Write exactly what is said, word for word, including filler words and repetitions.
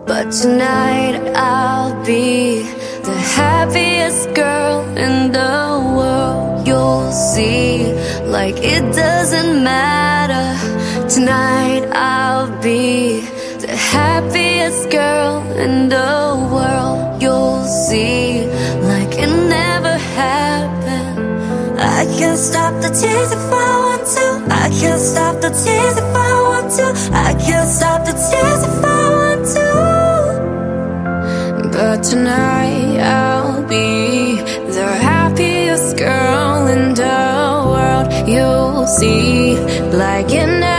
But tonight I'll be the happiest girl in the world. You'll see, like it doesn't matter. Tonight I'll be the happiest girl in the world. You'll see, like it never happened. I can't stop the tears if I want to. I can't stop the tears if I want to. I can't stop the tears if I want to. But tonight I'll be the happiest girl in the world. You'll see, like it never